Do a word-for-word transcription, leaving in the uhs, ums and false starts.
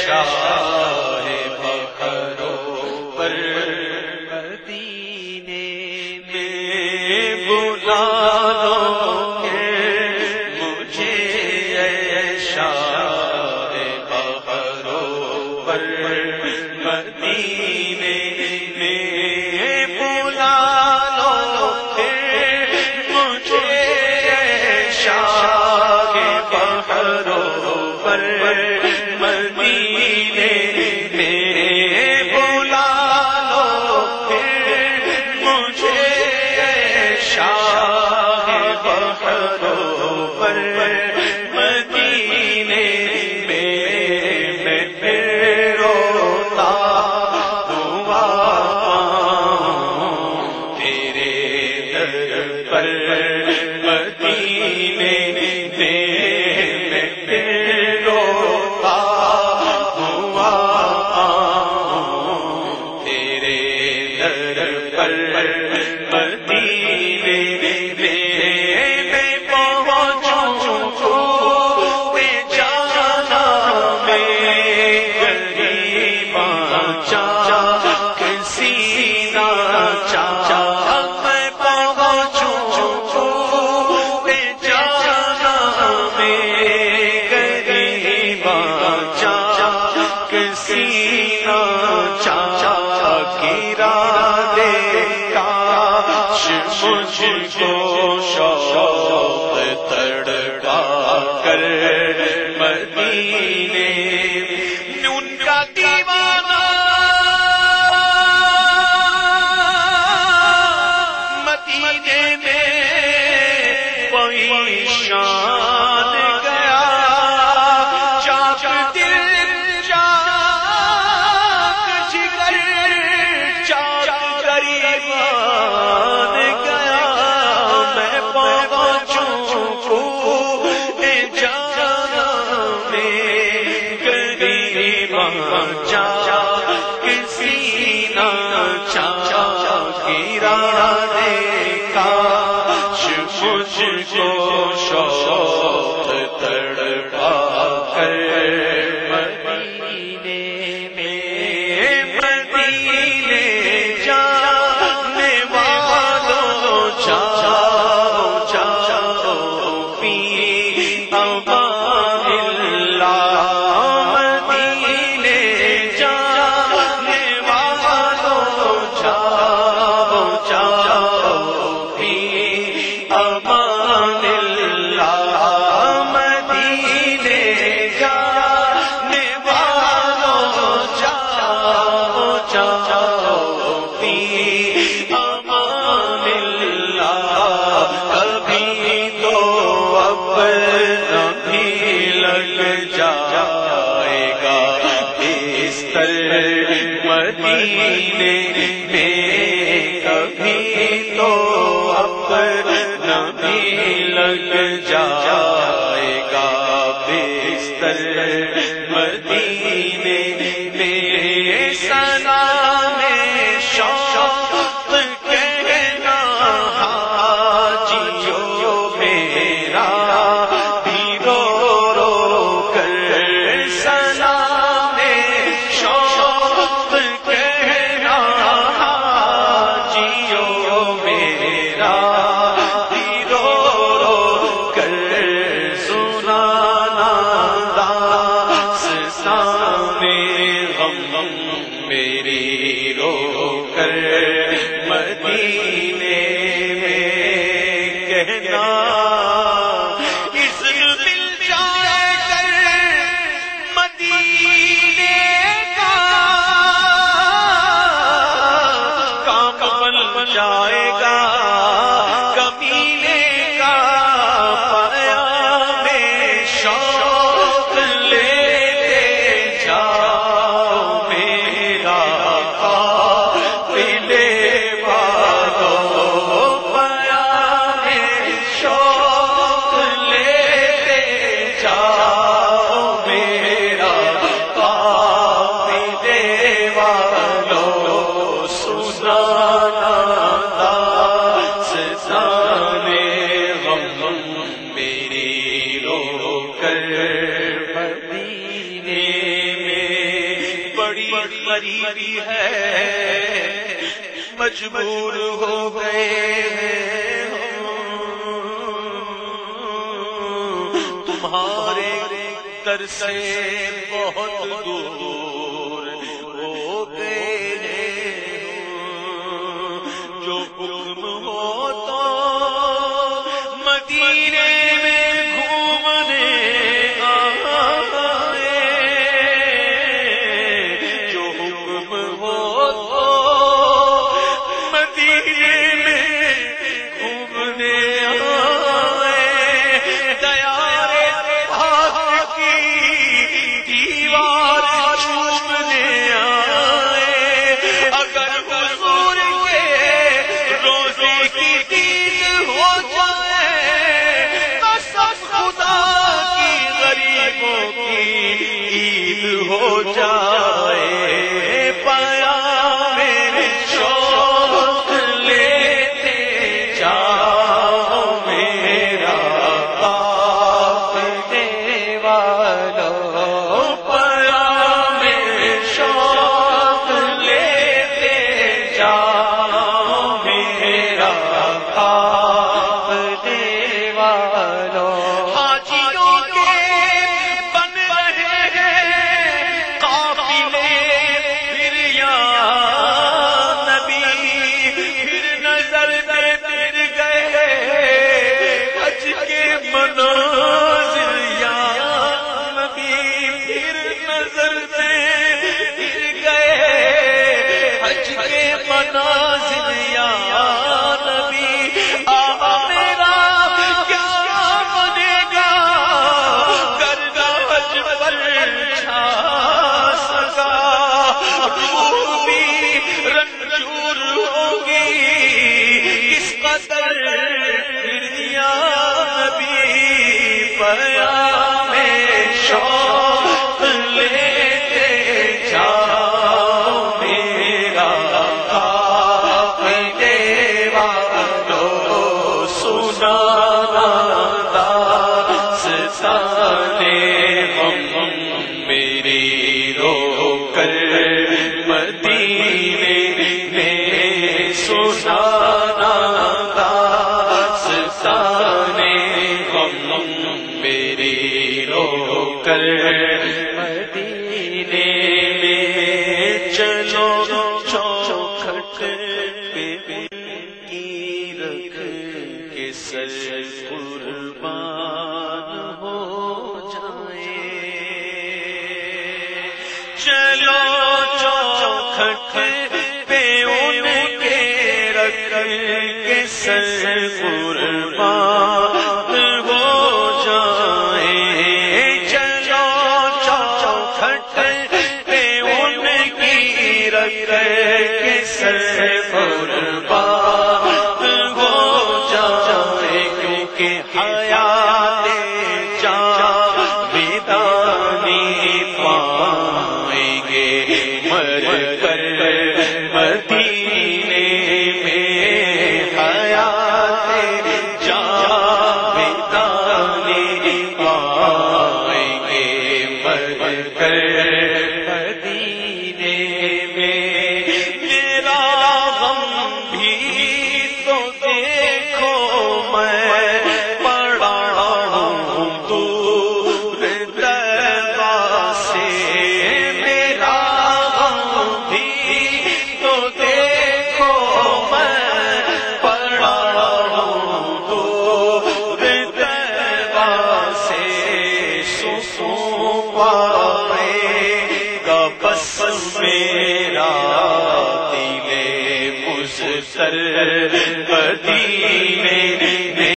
شاہ بخرو پر مدینے میں بلا لو مجھے اے شاہ بخرو پر مدینے میں بلا لو مجھے اے شاہ بخرو پر مدینے میں بلا لو مجھے شاہ بخرو پر مدینے میں میں پھر روتا ہوا تیرے در پر مدینے میں پھر روتا ہوا تیرے در پر مدینے میں پہنچوں تو میں جانا میں غریباں چاک سینہ چاک میں پہنچوں تو میں جانا میں غریباں چاک سینہ چاک ارادے کاش مجھ کو شوق تڑپا کر مدینے ان کا دیوانہ مدینے میں وہی شان گیا چاک دل چاک جگر چاک غریبان گیا میں پہنچوں کوہ جانا میں غریباں چاک سینہ چاک ارادے کاش مجھ کو شوق تڑپا کر مدینے میں مدینے جانے والوں جاؤ جاؤ فی امان اللہ مدینے جانے والوں جاؤ جاؤ فی امان اللہ مدینے جانے والوں جاؤ جاؤ فی امان اللہ کبھی تو اپنا بھی لگ جائے گا بستر مدینے میں کبھی تو اپنا بھی لگ جائے گا بستر مدینے میں سلام شوق کہنا حاجیو میرا بھی رو رو کر سلام شوق کہنا حاجیو میرا بھی رو رو کر سنانا داستان غم میری رو کر مدینے میں کہنا اس دل جائے کر مدینے کا کام بن جائے گا کمینے کا پیام شوق لیتے جاؤ میرا قافلے والوں پیام شوق لیتے جاؤ میرا بڑی غریبی ہے، مجبور ہو گئے تمہارے در سے بہت دور ہو گئے، جو حکم ہوتا مدینے میں گھومنے آئے، جو حکم ہوتا مدینے میں گھومنے آئے، دیار پاک کی دیوار چومنے آئے، اگر حضور کے روزے کی عید ہو جائے تو سب خدا کی غریبوں کی عید ہو جائے، پایا میرے شوق لیتے جاؤ میرا کافنے والوں، پایا میرے شوق لیتے جاؤ میرا کافنے والوں، حاجیوں کے بن رہے ہیں قافلے، پھر یا نبی پھر نظر میں پھر گئے حج کے مناظر، یا نبی پھر نظر میں پھر گئے حج کے مناظر، یا نبی آقا میرا کیا بنے گا گردہ حج پر چھا سکا، روح بھی رنجور ہوگی کس قدر، پھر یا نبی پیام شوق لیتے جاؤ میرا کافنے والوں، سنانا داستانے غم میری رو کر مدینے میں، سنانا داستانے غم میری رو کر مدینے میں، چلو چوکھٹ پہ ان کی رکھ کے سر قربان ہو جائیں، چلو چوکھٹ پہ ان کے رکھ کے سر قربان ہو جائیں، چلو چوکھٹ پہ ان کی رکھ کے سر قربان ہو جائیں، کیونکہ حیات جاویدانی پائیں گے مر کر مدینے میں، حیات جاویدانی پائیں گے مر کر مدینے میں، میرا غم بھی تو دیکھو میں پڑا ہوں دور دربا سے، میرا غم بھی تو دیکھو میں پڑا ہوں دور دربا سے، سکون پائے گا بس میرا دل مضطر مدینے